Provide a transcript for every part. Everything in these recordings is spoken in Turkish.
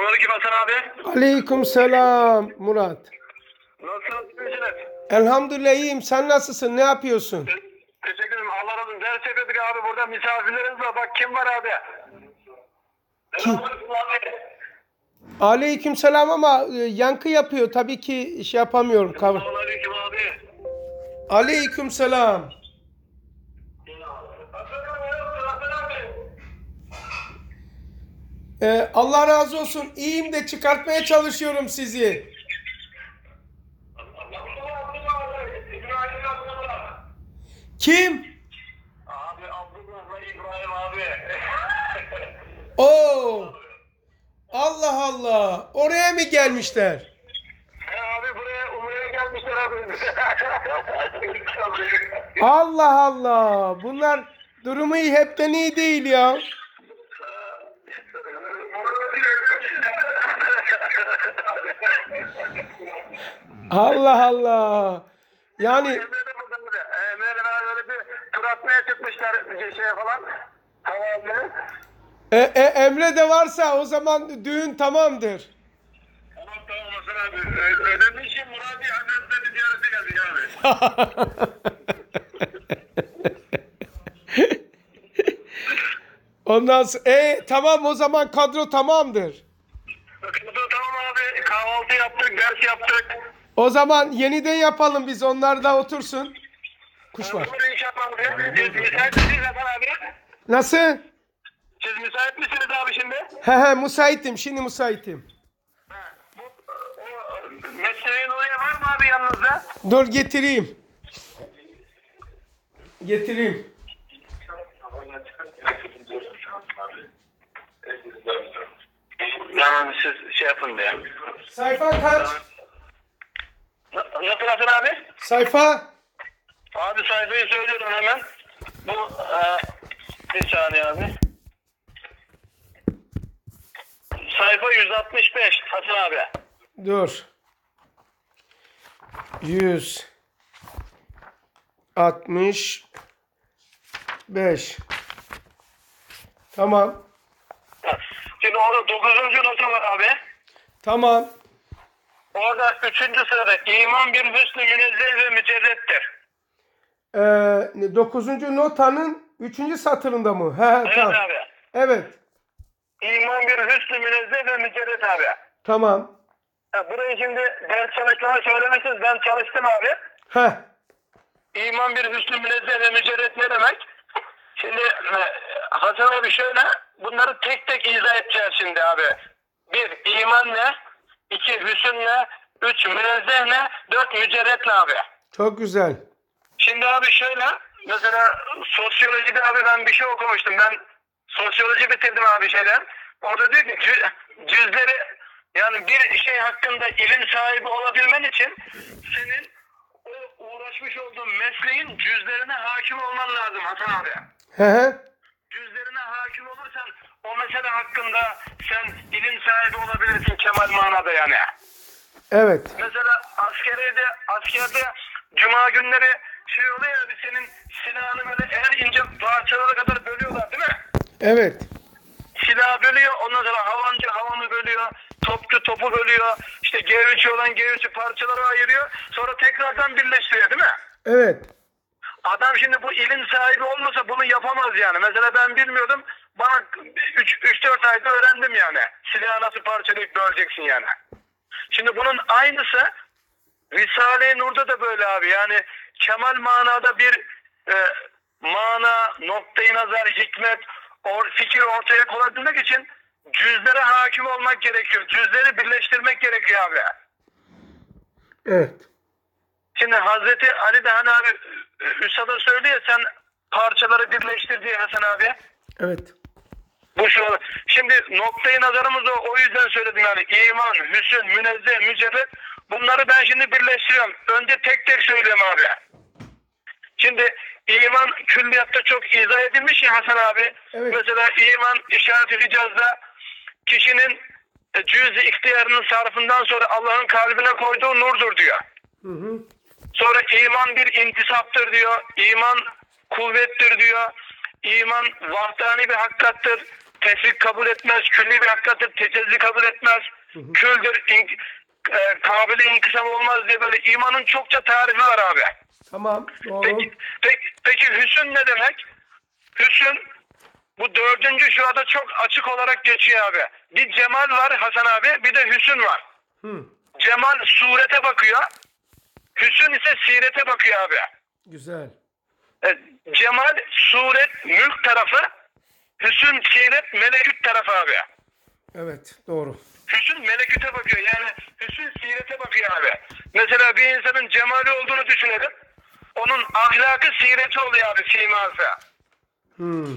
Selamünaleyküm Hasan abi. Aleykümselam Murat. Nasılsınız? Elhamdülillah iyiyim. Sen nasılsın? Ne yapıyorsun? Teşekkür ederim. Allah razı olsun. Ders yapıyorduk abi. Burada misafirlerimiz var. Bak kim var abi? Kim? Selamünaleyküm abi. Aleykümselam ama yankı yapıyor. Tabii ki şey yapamıyorum. Selamünaleyküm abi. Aleykümselam. Hasan abi. Allah razı olsun. İyiyim de çıkartmaya çalışıyorum sizi. Kim? Abi Abdullah'la İbrahim abi. Oo. Allah Allah. Oraya mı gelmişler? Abi buraya Umre'ye gelmişler abi. Allah Allah. Bunlar durumu hepten iyi değil ya. Allah Allah. Yani Emre'yle öyle bir tur atmaya çıkmışlar bir şey falan. Havaalanı. Emre de varsa o zaman düğün tamamdır. Tamam Hasan abi. Önemli işim Muradi Hazretleri ziyarete geldik abi. Ondan sonra tamam o zaman kadro tamamdır. Tamam abi. Kahvaltı yaptık, ders yaptık. O zaman yeniden yapalım biz onlar da otursun. Kuş var. Olur inşallah abi. Siz müsait misiniz Hasan abi? Nasıl? Siz müsait misiniz abi şimdi? He müsaitim şimdi müsaitim. O mesleğin oraya var mı abi yanınızda? Dur getireyim. Getireyim. Yani siz şey yapın diye. Sayfa kaç? Nasıl Hasan abi? Sayfa? Abi sayfayı söylüyorum hemen. Bu bir saniye abi. Sayfa 165 Hasan abi. Dur. 165. Tamam. Şimdi orada 9. nota var abi. Tamam. Orada 3. sırada iman bir hüsnü münezzeh ve mücerrettir. 9. notanın 3. satırında mı? He, Evet tamam. abi. Evet. İman bir hüsnü münezzeh ve mücerret abi. Tamam. Burayı şimdi ders çalışmama söylemişsiniz. Ben çalıştım abi. Heh. İman bir hüsnü münezzeh ve mücerret ne demek? Şimdi Hasan abi şöyle bunları tek tek izah edeceğiz şimdi abi. 1. İman ne? 2. Hüsn ne? 3. Münezzeh ne? 4. Mücerret ne abi? Çok güzel. Şimdi abi şöyle mesela sosyolojide abi ben bir şey okumuştum. Ben sosyoloji bitirdim abi şeyden. Orada diyor ki cüzleri yani bir şey hakkında ilim sahibi olabilmen için senin o uğraşmış olduğun mesleğin cüzlerine hakim olman lazım Hasan abi. He he. Cüzlerine hakim olursan o mesele hakkında sen ilim sahibi olabilirsin kemal manada yani. Evet. Mesela askerde cuma günleri şey oluyor ya bir senin silahını böyle en ince parçalara kadar bölüyorlar değil mi? Evet. Silahı bölüyor ondan sonra havancı havanı bölüyor. Topçu topu bölüyor. İşte G3 olan G3'ü parçalara ayırıyor. Sonra tekrardan birleştiriyor değil mi? Evet. Adam şimdi bu ilim sahibi olmasa bunu yapamaz yani. Mesela ben bilmiyordum. Bana 3-4 ayda öğrendim yani. Silahı nasıl parçalayıp böleceksin yani. Şimdi bunun aynısı Risale-i Nur'da da böyle abi. Yani kemal manada bir mana, noktayı nazar, hikmet, fikir ortaya koyabilmek için cüzlere hakim olmak gerekiyor. Cüzleri birleştirmek gerekiyor abi. Evet. Şimdi Hazreti Ali de hani abi Üstad'a söylüyor ya sen parçaları birleştir diye Hasan abi. Evet. Bu şu. Şimdi noktayı nazarımız o yüzden söyledim yani iman, hüsn, münezzeh, mücerret bunları ben şimdi birleştiriyorum. Önce tek tek söylüyorum abi. Şimdi iman külliyatta çok izah edilmiş ya Hasan abi. Evet. Mesela iman işaret-i icazda kişinin cüz-i ihtiyarının sarfından sonra Allah'ın kalbine koyduğu nurdur diyor. Hı hı. Sonra iman bir intisaptır diyor. İman kuvvettir diyor. İman vahdani bir hakikattır. tesbih kabul etmez, külli bir hakikattır, tecezzi kabul etmez, küldür, kabili inkısam olmaz diye böyle imanın çokça tarifi var abi. Tamam. Doğru. Peki hüsn ne demek? Hüsn bu dördüncü şurada çok açık olarak geçiyor abi. Bir cemal var Hasan abi, bir de hüsn var. Hı. Cemal surete bakıyor, hüsn ise sirete bakıyor abi. Güzel. Cemal suret mülk tarafı, hüsn siret melekut tarafı abi. Evet. Doğru. Hüsn melekute bakıyor, yani hüsn sirete bakıyor abi. Mesela bir insanın cemali olduğunu düşünelim. Onun ahlakı sireti oluyor abi, siması. Hı.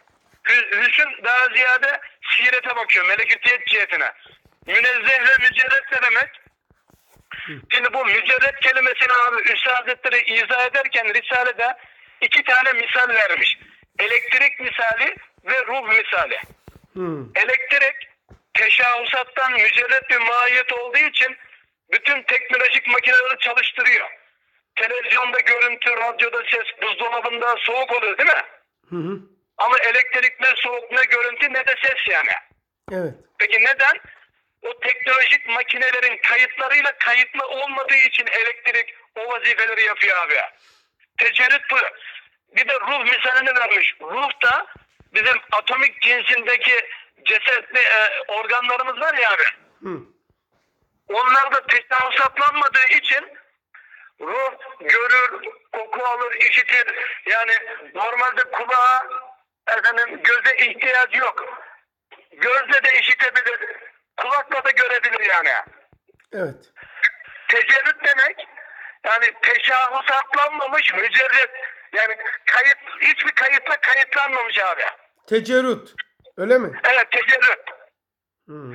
Hüsn daha ziyade sirete bakıyor, melekutiyet cihetine. Münezzeh ve mücerret ne demek? Şimdi bu mücerret kelimesini abi Üstad Hazretleri izah ederken Risale'de 2 tane misal vermiş. Elektrik misali ve ruh misali. Hı. Elektrik teşahhusattan mücerret bir mahiyet olduğu için bütün teknolojik makineleri çalıştırıyor. Televizyonda görüntü, radyoda ses, buzdolabında soğuk oluyor değil mi? Hı hı. Ama elektrik ne soğuk ne görüntü ne de ses yani. Evet. Peki neden? O teknolojik makinelerin kayıtlarıyla kayıtlı olmadığı için elektrik o vazifeleri yapıyor abi. Tecerrüt bu. Bir de ruh misalini vermiş. Ruh da bizim atomik cinsindeki cesetli organlarımız var ya abi. Hı. Onlar da teşahhusatlanmadığı için ruh görür, koku alır, işitir. Yani normalde kulağa, göze ihtiyacı yok. Gözle de işitebilir, kulakla da görebilir yani. Evet. Tecerrüt demek, yani teşahhusatlanmamış mücerret. Yani kayıt, hiçbir kayıtla kayıtlanmamış abi. Tecerrüt. Öyle mi? Evet, tecerrüt. Hı.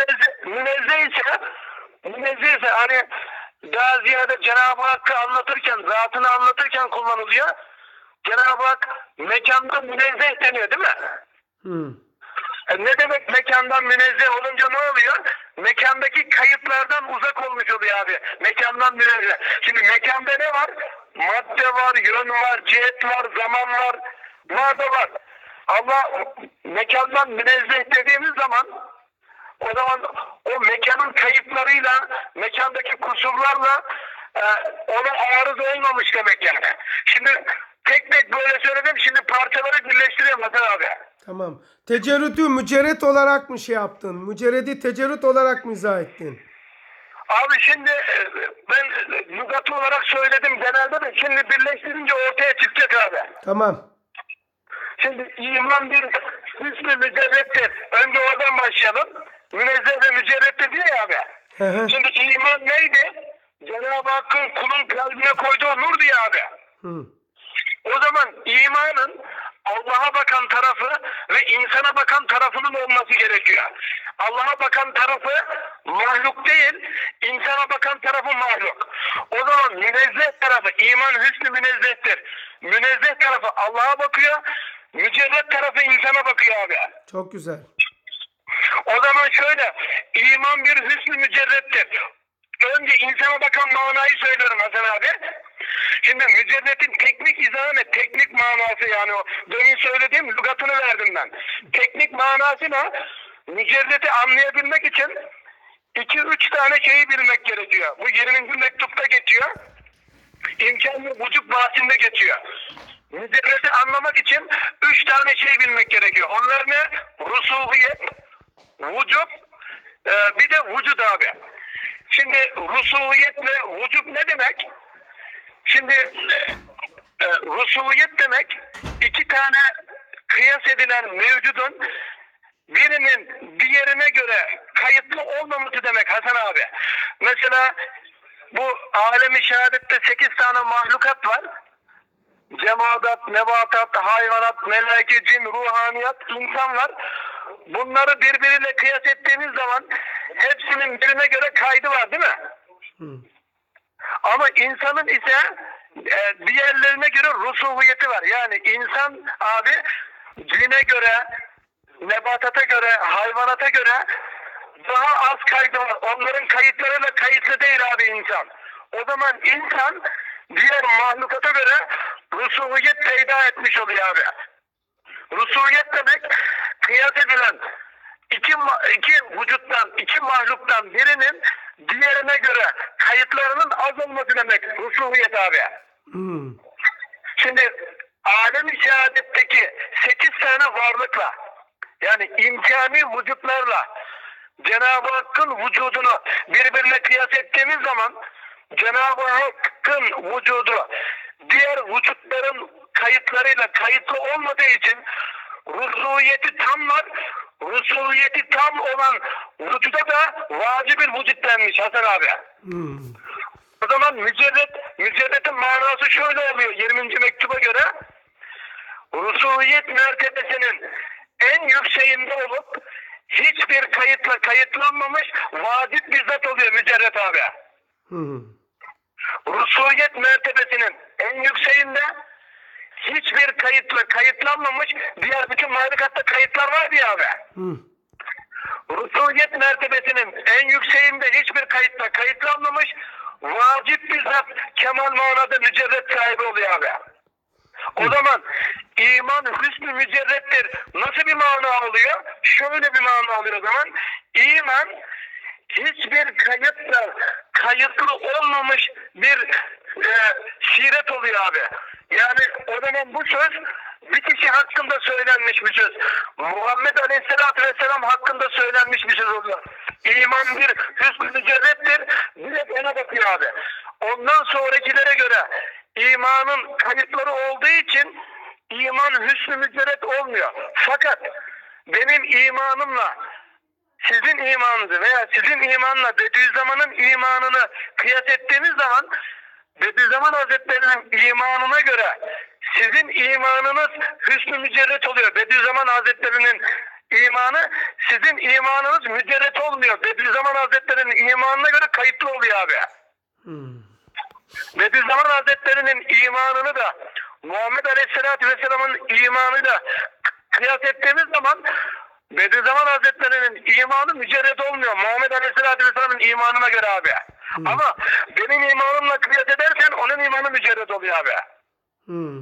Münezzeh ise hani daha ziyade Cenab-ı Hakk'ı anlatırken, zatını anlatırken kullanılıyor. Cenab-ı Hak mekanda münezzeh deniyor değil mi? Hı. Ne demek mekandan münezzeh olunca ne oluyor? Mekandaki kayıtlardan uzak olmuş oluyor abi. Mekandan münezzeh. Şimdi mekanda ne var? Madde var, yön var, cihet var, zaman var. Var da var. Allah mekandan münezzeh dediğimiz zaman o zaman o mekanın kayıplarıyla, mekandaki kusurlarla ona arız olmamış demek yani. Şimdi tek tek böyle söyledim, şimdi parçaları birleştiriyorum Hasan abi. Tamam. Tecerrütü mücerret olarak mı şey yaptın? Mücerredi tecerrüt olarak mı izah ettin? Abi şimdi ben lügatı olarak söyledim genelde de şimdi birleştirince ortaya çıkacak abi. Tamam. Şimdi iman bir hüsnü mücerrettir. Önce oradan başlayalım. Münezzeh ve mücerrettir diyor ya abi. Hı hı. Şimdi iman neydi? Cenab-ı Hakk'ın kulun kalbine koyduğu nurdu ya abi. Hı. O zaman imanın Allah'a bakan tarafı ve insana bakan tarafının olması gerekiyor. Allah'a bakan tarafı mahluk değil, insana bakan tarafı mahluk. O zaman münezzeh tarafı, iman hüsnü münezzehtir. Münezzeh tarafı Allah'a bakıyor, mücerret tarafı insana bakıyor abi. Çok güzel. O zaman şöyle, iman bir hüsnü mücerrettir. Önce insana bakan manayı söylüyorum Hasan abi. Şimdi mücerretin teknik izahı, teknik manası yani o demin söylediğim lügatını verdim ben. Teknik manası ne? Mücerreti anlayabilmek için 2-3 tane şeyi bilmek gerekiyor. Bu 20. mektupta geçiyor. İmkan ve vücut bahsinde geçiyor. Mücerreti anlamak için 3 tane şey bilmek gerekiyor. Onlar ne? Rusuviyet, vücut, bir de vücut abi. Şimdi rusuviyetle vücut ne demek? Şimdi rusuviyet demek 2 tane kıyas edilen mevcudun birinin diğerine göre kayıtlı olmaması demek Hasan abi. Mesela bu alem-i şehadette 8 tane mahlukat var. Cemaat, nebatat, hayvanat, melaike, cin, ruhaniyat, insan var. Bunları birbiriyle kıyas ettiğimiz zaman hepsinin birine göre kaydı var değil mi? Hı. Ama insanın ise diğerlerine göre rusuviyeti var. Yani insan abi cine göre, nebatata göre, hayvanata göre daha az kaydı var. Onların kayıtlarıyla kayıtlı değil abi insan. O zaman insan diğer mahlukata göre rusuviyet peyda etmiş oluyor abi. Rusuviyet demek kıyas edilen iki vücuttan, iki mahluktan birinin diğerine göre kayıtlarının az olması demek. Rusuhiyet abi. Hmm. Şimdi alem-i şehadetteki 8 tane varlıkla, yani imkani vücutlarla Cenab-ı Hakk'ın vücudunu birbirine kıyas ettiğimiz zaman Cenab-ı Hakk'ın vücudu diğer vücutların kayıtlarıyla kayıtlı olmadığı için ruhiyeti tam var. Ruhiyeti tam olan vücuda da vacib-ül vücut denmiş Hasan abi. Hmm. O zaman mücerretin manası şöyle oluyor 20. mektuba göre. Ruhiyet mertebesinin en yükseğinde olup hiçbir kayıtla kayıtlanmamış vacip bir zat oluyor mücerret abi. Hmm. Ruhiyet mertebesinin en yükseğinde hiçbir kayıtla kayıtlanmamış, diğer bütün mahlukatta kayıtlar var ya abi. Hmm. Ruhiyet mertebesinin en yükseğinde hiçbir kayıtla kayıtlanmamış vacip bir zat kemal manada mücerret sahibi oluyor abi. O zaman iman hüsnü mücerrettir. Nasıl bir mana oluyor? Şöyle bir mana oluyor o zaman. İman hiçbir kayıtla kayıtlı olmamış bir siret oluyor abi. Yani o zaman bu söz bir kişi hakkında söylenmiş bir söz. Muhammed Aleyhisselatü Vesselam hakkında söylenmiş bir söz oluyor. İman bir hüsnü mücerrettir. Direkt ona bakıyor abi. Ondan sonrakilere göre imanın kayıtları olduğu için iman hüsnü mücerret olmuyor. Fakat benim imanımla sizin imanınızı veya sizin imanla Bediüzzaman'ın imanını kıyas ettiğiniz zaman Bediüzzaman Hazretleri'nin imanına göre sizin imanınız hüsnü mücerret oluyor. Bediüzzaman Hazretleri'nin imanı sizin imanınız mücerret olmuyor. Bediüzzaman Hazretleri'nin imanına göre kayıtlı oluyor abi. Hmm. Bediüzzaman Hazretleri'nin imanını da Muhammed Aleyhisselatü Vesselam'ın imanıyla kıyas ettiğimiz zaman Bediüzzaman Hazretleri'nin imanı mücerret olmuyor. Muhammed Aleyhisselatü Vesselam'ın imanına göre abi. Ama benim imanımla kıyas ederken onun imanı mücerret oluyor abi. Hmm.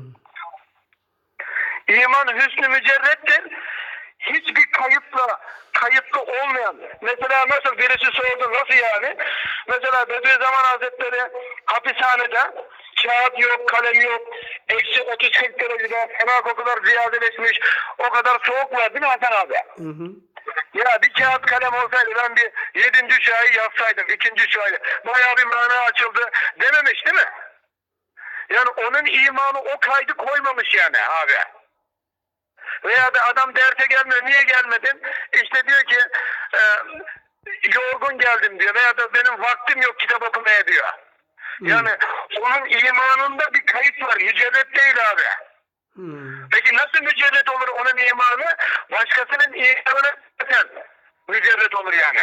İman hüsnü mücerrettir. Hiçbir kayıtlı olmayan. Mesela nasıl birisi sordu, nasıl yani? Mesela Bediüzzaman Hazretleri hapishanede kağıt yok, kalem yok. Eksi 30-40 derecede fena kokular ziyadeleşmiş. O kadar soğuk var değil mi Hasan abi? Hı hı. Ya bir kağıt kalem olsaydı ben bir 7. şahı yazsaydım, 2. şahı. Bayağı bir mana açıldı dememiş değil mi? Yani onun imanı o kaydı koymamış yani abi. Veya da adam derse gelmiyor. Niye gelmedin? İşte diyor ki yorgun geldim diyor. Veya da benim vaktim yok kitap okumaya diyor. Yani onun imanında bir kayıt var. Mücerret değil abi. Peki nasıl mücerret olur onun imanı? Başkasının imanı zaten mücerret olur yani.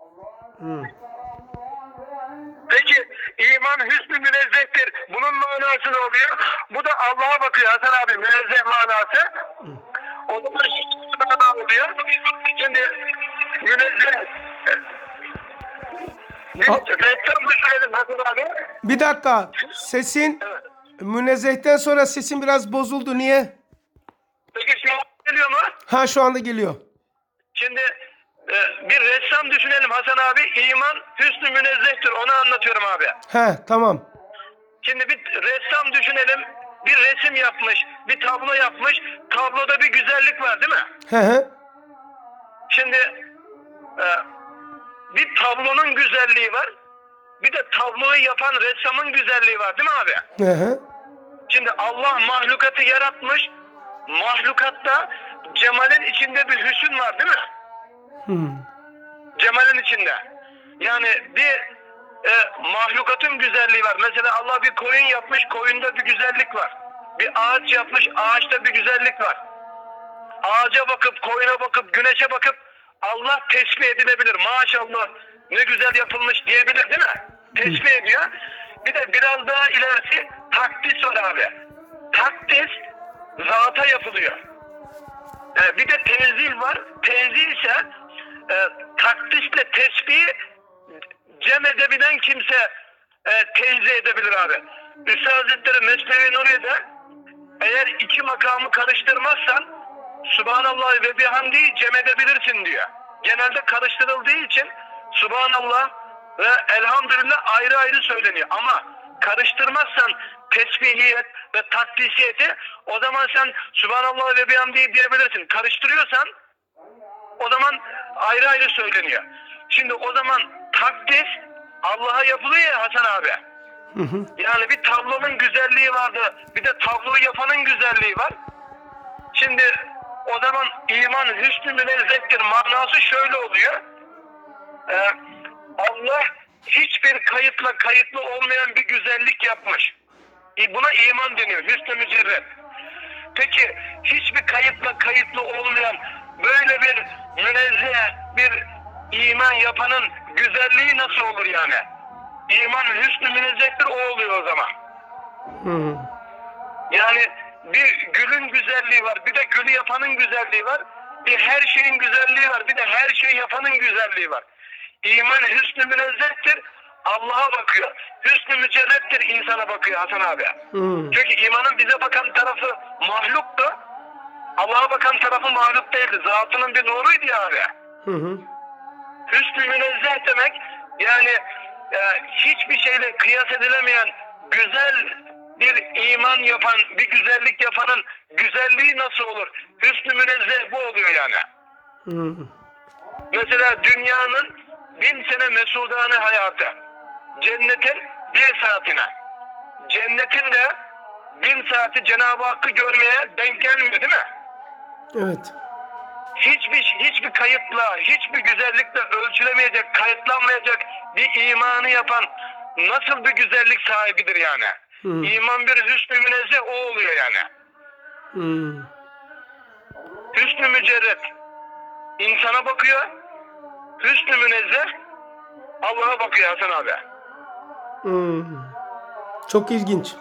Peki iman hüsnü münezzehtir. Bunun manası ne oluyor? Bu da Allah'a bakıyor Hasan abi. Münezzeh manası. O zaman ne oluyor? Şimdi münezzeh reklam düşünelim Hasan abi. Bir dakika. Sesin münezzehten sonra sesin biraz bozuldu. Niye? Peki şu an geliyor mu? Ha, şu anda geliyor. Şimdi bir ressam düşünelim Hasan abi. İman hüsnü münezzehtir. Onu anlatıyorum abi. He, tamam. Şimdi bir ressam düşünelim. Bir resim yapmış. Bir tablo yapmış. Tabloda bir güzellik var değil mi? He he. Şimdi bir tablonun güzelliği var. Bir de tabloyu yapan ressamın güzelliği var değil mi abi? He he. Şimdi Allah mahlukatı yaratmış. Mahlukatta cemalin içinde bir hüsn var değil mi? Cemalin içinde. Yani bir mahlukatın güzelliği var. Mesela Allah bir koyun yapmış. Koyunda bir güzellik var. Bir ağaç yapmış. Ağaçta bir güzellik var. Ağaca bakıp, koyuna bakıp, güneşe bakıp Allah tesbih edilebilir. Maşallah ne güzel yapılmış diyebilir değil mi? Tesbih ediyor. Bir de biraz daha ilerisi takdis var abi. Takdis zata yapılıyor. Bir de tenzil var. Tenzil ise takdisle tesbihi cem edebilen kimse tenzih edebilir abi. Üstad Hazretleri Mesnevi Nuriye'de eğer iki makamı karıştırmazsan Subhanallah ve bihamdihi cem edebilirsin diyor. Genelde karıştırıldığı için Subhanallah ve elhamdülillah ayrı ayrı söyleniyor. Ama karıştırmazsan tesbihiyet ve takdisiyeti, o zaman sen Subhanallah ve bihamdihi diyebilirsin. Karıştırıyorsan o zaman ayrı ayrı söyleniyor. Şimdi o zaman takdis Allah'a yapılıyor ya Hasan abi. Yani bir tablonun güzelliği vardı, bir de tabloyu yapanın güzelliği var. Şimdi o zaman iman hüsnü münezzehtir manası şöyle oluyor. Allah hiçbir kayıtlı olmayan bir güzellik yapmış. Buna iman deniyor, hüsnü mücerred. Peki hiçbir kayıtlı olmayan böyle bir münezzeh bir iman yapanın güzelliği nasıl olur yani? İman hüsnü münezzehtir, o oluyor o zaman. Yani bir gülün güzelliği var, bir de gülü yapanın güzelliği var. Bir her şeyin güzelliği var, bir de her şeyi yapanın güzelliği var. İman hüsnü münezzehtir, Allah'a bakıyor. Hüsnü mücerrettir, insana bakıyor Hasan abi. Çünkü imanın bize bakan tarafı mahluktu. Allah'a bakan tarafı mahluk değildi. Zatının bir nuruydu ya abi. Hüsnü münezzeh demek yani hiçbir şeyle kıyas edilemeyen güzel bir iman yapan, bir güzellik yapanın güzelliği nasıl olur? Hüsnü münezzeh bu oluyor yani. Mesela dünyanın 1000 sene mesudane hayatı, cennetin 1 saatine. Cennetin de 1000 saati Cenab-ı Hakk'ı görmeye denk gelmiyor değil mi? Evet. Hiçbir kayıtla, hiçbir güzellikle ölçülemeyecek, kayıtlanmayacak bir imanı yapan nasıl bir güzellik sahibidir yani? İman bir hüsnü münezzeh o oluyor yani. Hüsnü mücerret insana bakıyor, hüsnü münezzeh Allah'a bakıyor Hasan abi. Çok ilginç.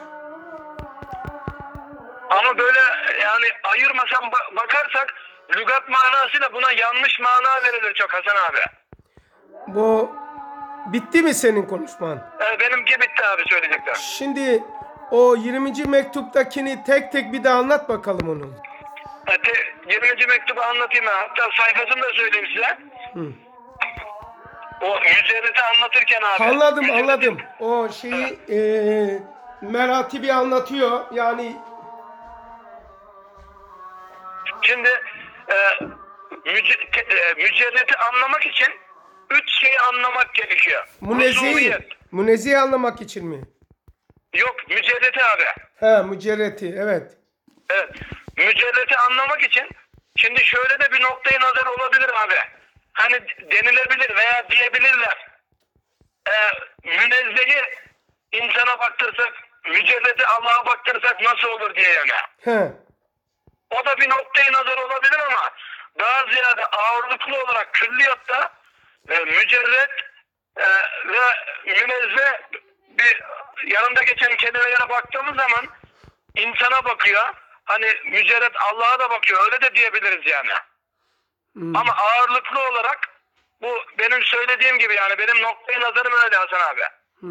Ama böyle yani ayırmasan bakarsak lügat manasıyla buna yanlış mana verilir çok Hasan abi. Bu bitti mi senin konuşman? Benimki bitti abi, söyleyecekler. Şimdi o 20. mektuptakini tek tek bir daha anlat bakalım onu. 20. mektubu anlatayım ben. Hatta sayfasını da söyleyeyim size. O mücerreti anlatırken abi. Anladım. O şeyi meratibi anlatıyor. Yani şimdi mücerreti anlamak için 3 şeyi anlamak gerekiyor. Munezzihi anlamak için mi? Yok, mücerreti abi. Mücerreti, evet. Evet. Mücerreti anlamak için şimdi şöyle de bir noktaya nazar olabilir abi. Hani denilebilir veya diyebilirler. Münezzehi insana baktırsak, mücerreti Allah'a baktırsak nasıl olur diye yani. O da bir noktaya nazar olabilir ama daha ziyade ağırlıklı olarak külliyatta mücerret ve münezzeh bir yanında geçen kelimelere baktığımız zaman insana bakıyor. Hani mücerret Allah'a da bakıyor. Öyle de diyebiliriz yani. Ama ağırlıklı olarak bu benim söylediğim gibi yani benim noktaya nazarım öyle Hasan abi.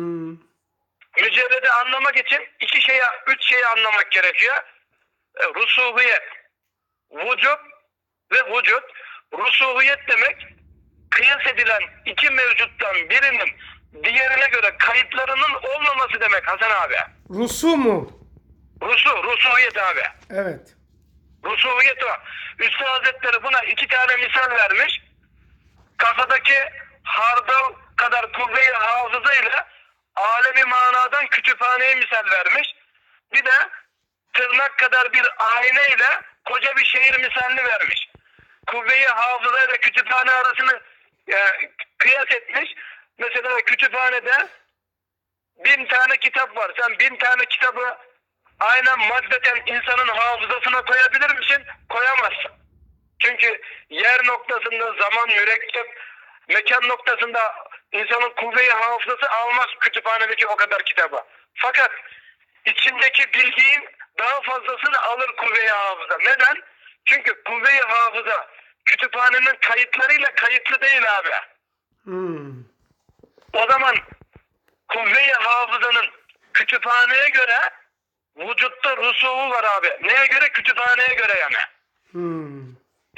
Mücerreti anlamak için 3 şeyi anlamak gerekiyor. Rusubiyet, vücut ve vücut. Rusubiyet demek kıyas edilen iki mevcuttan birinin diğerine göre kayıtlarının olmaması demek Hasan abi. Rusu mu? Rusuviyet abi. Evet. Rusuviyet o. Üstad Hazretleri buna 2 tane misal vermiş. Kafadaki hardal kadar kuvve-i hafıza ile alemi manadan kütüphaneye misal vermiş. Bir de tırnak kadar bir ayna ile koca bir şehir misalini vermiş. Kuvve-i hafıza ile kütüphane arasını kıyas etmiş. Mesela kütüphanede 1000 tane kitap var. Sen 1000 tane kitabı aynen maddeten insanın hafızasına koyabilir misin? Koyamazsın. Çünkü yer noktasında zaman mürekkep, mekan noktasında insanın kuvve-i hafızası almaz kütüphanedeki o kadar kitabı. Fakat içindeki bildiğin daha fazlasını alır kuvve-i hafıza. Neden? Çünkü kuvve-i hafıza kütüphanenin kayıtlarıyla kayıtlı değil abi. O zaman kuvve-i hafızanın kütüphaneye göre vücutta rusuvu var abi. Neye göre? Kütüphaneye göre yani.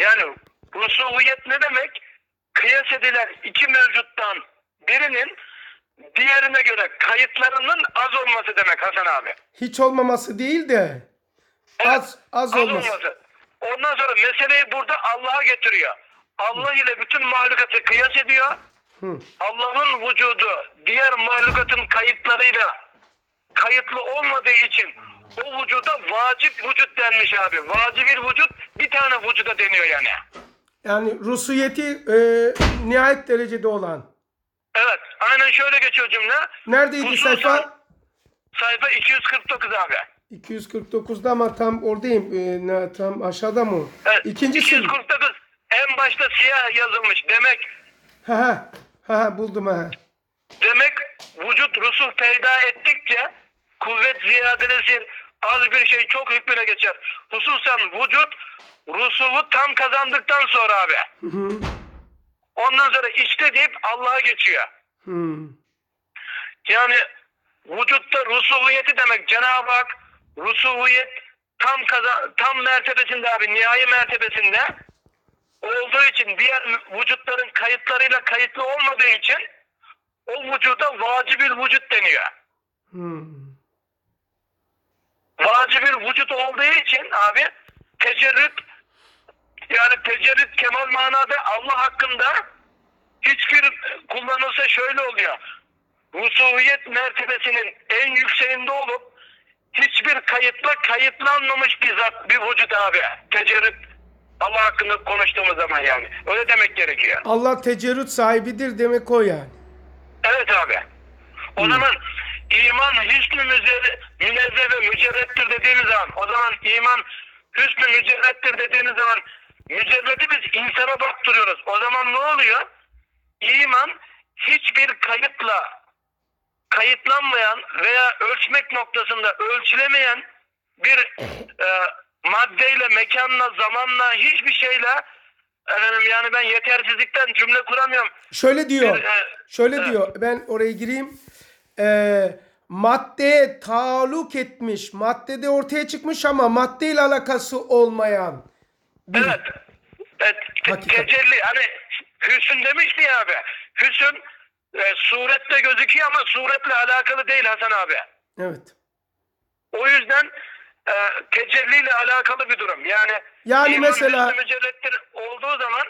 Yani rusuviyet ne demek? Kıyas edilen iki mevcuttan birinin diğerine göre kayıtlarının az olması demek Hasan abi. Hiç olmaması değil de Evet, az olması. Ondan sonra meseleyi burada Allah'a getiriyor. Allah ile bütün mahlukatı kıyas ediyor. Hı. Allah'ın vücudu diğer mahlukatın kayıtlarıyla kayıtlı olmadığı için o vücuda vacip vücut denmiş abi. Vacibil vücut bir tane vücuda deniyor yani. Yani rusiyeti nihayet derecede olan. Evet, aynen şöyle geçiyor cümle. Neredeydi Hususan sayfa? Sayfa 249 abi. 249'da ama tam oradayım. Tam aşağıda mı? Evet, İkincisi. 249 en başta siyah yazılmış. Demek Buldum ha. Demek vücut rusuh peyda ettikçe kuvvet ziyadelesi az bir şey çok hükmüne geçer. Hususan vücut rusuhu tam kazandıktan sonra abi. Hı. Ondan sonra işte deyip Allah'a geçiyor. Hı. Yani vücutta rusuviyeti demek. Cenab-ı Hak rusuviyet tam mertebesinde abi, nihai mertebesinde olduğu için diğer vücutların kayıtlarıyla kayıtlı olmadığı için o vücuda vacibil vücut deniyor. Vacibil vücut olduğu için abi tecerrüt, yani tecerrüt kemal manada Allah hakkında hiçbir kullanılsa şöyle oluyor. Rusuviyet mertebesinin en yükseğinde olup hiçbir kayıtla kayıtlanmamış bir zat, bir vücut abi. Tecerrüt Allah hakkında konuştuğumuz zaman yani. Öyle demek gerekiyor. Allah tecerrüt sahibidir demek o yani. Evet abi. O zaman iman hüsnü münezzeh ve mücerrettir dediğimiz zaman, o zaman iman hüsnü mücerrettir dediğimiz zaman mücerreti biz insana baktırıyoruz. O zaman ne oluyor? İman hiçbir kayıtla kayıtlanmayan veya ölçmek noktasında ölçülemeyen bir maddeyle, mekanla, zamanla, hiçbir şeyle yani ben yetersizlikten cümle kuramıyorum. Şöyle diyor. Şöyle evet. diyor. Ben oraya gireyim. Maddeye taalluk etmiş. Maddede ortaya çıkmış ama maddeyle alakası olmayan. Evet. Hakikat. Tecelli. Hani hüsn demişti ya abi. Hüsn surette gözüküyor ama suretle alakalı değil Hasan abi. Evet. O yüzden tecelliyle alakalı bir durum. Yani mesela mücerrettir olduğu zaman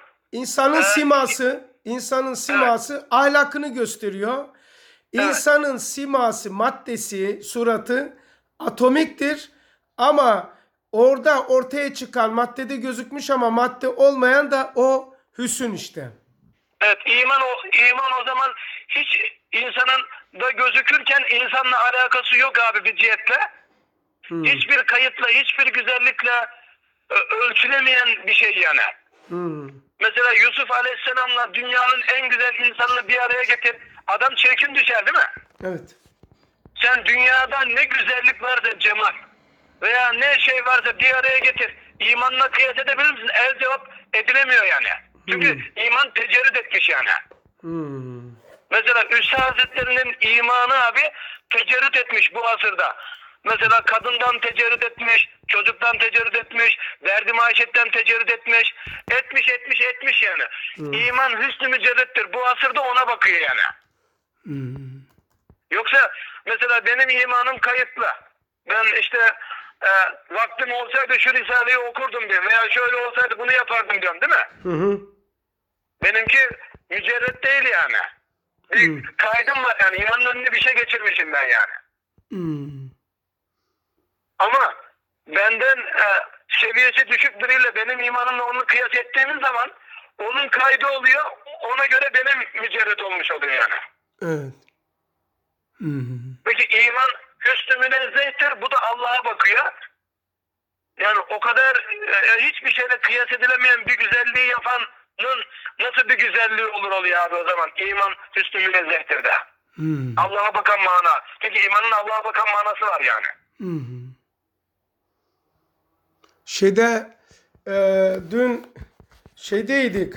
insanın siması ahlakını gösteriyor. İnsanın siması, maddesi, suratı atomiktir ama orada ortaya çıkan maddede gözükmüş ama madde olmayan da o hüsn işte. Evet, iman o zaman hiç insanın da gözükürken insanla alakası yok abi bir cihetle. Hiçbir kayıtla, hiçbir güzellikle ölçülemeyen bir şey yani. Mesela Yusuf Aleyhisselam'la dünyanın en güzel insanını bir araya getir. Adam çirkin düşer değil mi? Evet. Sen dünyada ne güzellik varsa cemal veya ne şey varsa bir araya getir. İmanla kıyas edebilir misin? El cevap edilemiyor yani. Çünkü iman tecerrüt etmiş yani. Mesela Üstad Hazretleri'nin imanı abi tecerrüt etmiş bu asırda. Mesela kadından tecerrüt etmiş, çocuktan tecerrüt etmiş, derdi maişetten tecerrüt etmiş. Etmiş yani. İman hüsnü mücerrettir. Bu asırda ona bakıyor yani. Yoksa mesela benim imanım kayıtlı. Ben işte vaktim olsaydı şu Risale'yi okurdum diye veya şöyle olsaydı bunu yapardım diyorum değil mi? Benimki mücerret değil yani. Bir kaydım var yani. İmanın önüne bir şey geçirmişim ben yani. Ama benden seviyesi düşük biriyle benim imanımla onu kıyas ettiğimiz zaman onun kaydı oluyor. Ona göre benim mücerret olmuş oluyor yani. Evet. Peki iman hüsnü münezzehtir. Bu da Allah'a bakıyor. Yani o kadar hiçbir şeyle kıyas edilemeyen bir güzelliği yapanın nasıl bir güzelliği oluyor abi o zaman? İman hüsnü münezzehtir de. Allah'a bakan mana. Çünkü imanın Allah'a bakan manası var yani. Dün şeydeydik.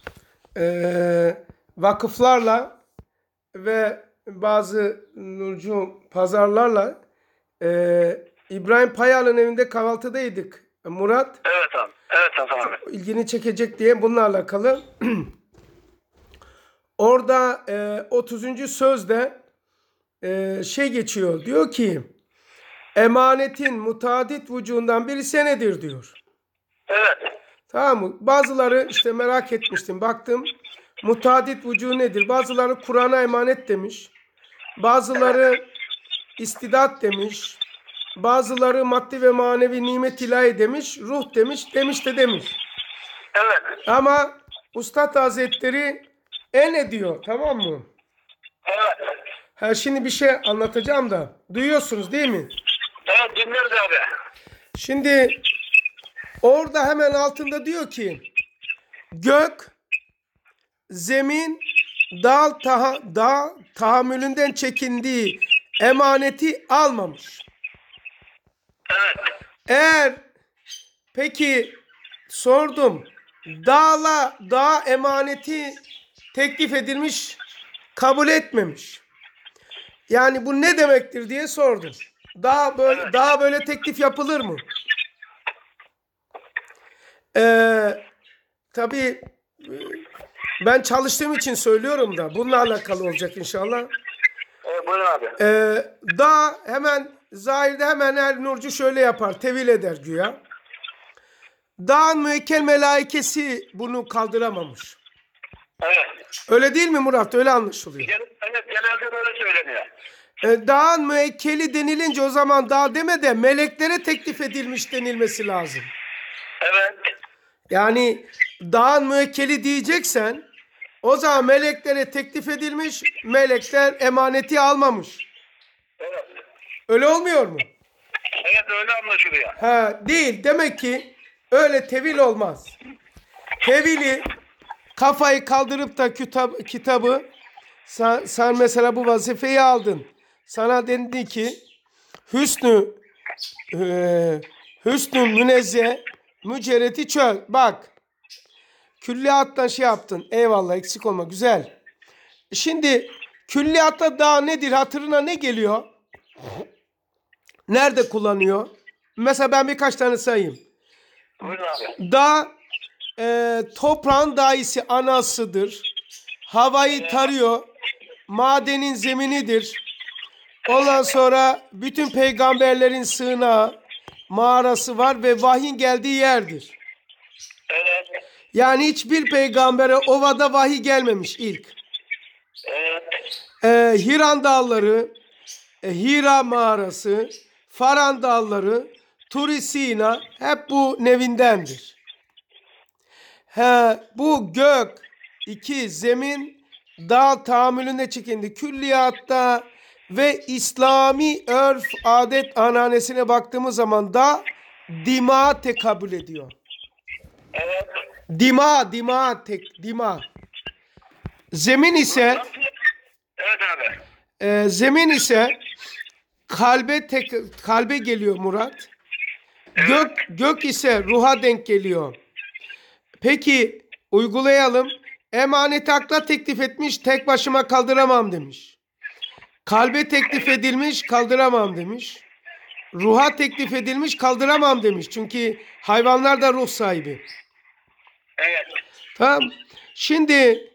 Vakıflarla ve bazı Nurcu pazarlarla İbrahim Payalı'nın evinde kahvaltıdaydık. Murat. Evet abi. Evet Hasan abi. İlgini çekecek diye bununla alakalı. Orada 30. sözde şey geçiyor. Diyor ki emanetin mutadit vücudundan biri senedir diyor. Evet. Tamam mı? Bazıları işte merak etmiştim. Baktım mutadit vücudu nedir? Bazıları Kur'an'a emanet demiş. Bazıları istidat demiş. Bazıları maddi ve manevi nimet ilahi demiş. Ruh demiş. Demiş de demiş. Evet. Ama Üstad Hazretleri ediyor. Tamam mı? Evet. Ha, şimdi bir şey anlatacağım da. Duyuyorsunuz değil mi? Evet dinleriz abi. Şimdi orada hemen altında diyor ki gök, zemin, dağ tahammülünden çekindiği emaneti almamış. Evet. Eğer peki sordum dağ emaneti teklif edilmiş kabul etmemiş. Yani bu ne demektir diye sordum. Daha böyle teklif yapılır mı? Tabii ben çalıştığım için söylüyorum da bununla alakalı olacak inşallah. Buyurun abi. Dağ hemen zahirde hemen her nurcu şöyle yapar, tevil eder güya. Dağın müekkel melaikesi bunu kaldıramamış. Evet. Öyle değil mi Murat? Öyle anlaşılıyor. Evet genelde böyle söyleniyor. Dağın müekkeli denilince o zaman dağ deme de meleklere teklif edilmiş denilmesi lazım. Evet. Yani dağın müekkeli diyeceksen o zaman meleklere teklif edilmiş, melekler emaneti almamış. Evet. Öyle olmuyor mu? Evet öyle anlaşılıyor. Ha, değil. Demek ki öyle tevil olmaz. Tevili kafayı kaldırıp da kitabı sen mesela bu vazifeyi aldın. Sana dendi ki Hüsnü münezzeh mücerreti çöl. Bak külliyattan şey yaptın. Eyvallah eksik olma. Güzel. Şimdi külliyatta daha nedir? Hatırına ne geliyor? Nerede kullanıyor? Mesela ben birkaç tane sayayım. Buyurun abi. Dağ toprağın daisi anasıdır. Havayı tarıyor. Madenin zeminidir. Ondan sonra bütün peygamberlerin sığınağı, mağarası var ve vahyin geldiği yerdir. Evet. Yani hiçbir peygambere ovada vahiy gelmemiş ilk. Evet. Hiran dağları, Hira mağarası, Faran dağları, Turi Sina hep bu nevindendir. Bu gök, iki zemin, dağ tahammülünde çekindi. Külliyatta ve İslami örf, adet, ananesine baktığımız zaman da dima tekabül ediyor. Evet. Dima. Zemin ise Evet abi. zemin ise kalbe geliyor Murat. Gök ise ruha denk geliyor. Peki uygulayalım. Emaneti akla teklif etmiş, tek başıma kaldıramam demiş. Kalbe teklif edilmiş, kaldıramam demiş. Ruha teklif edilmiş, kaldıramam demiş. Çünkü hayvanlar da ruh sahibi. Evet. Tamam. Şimdi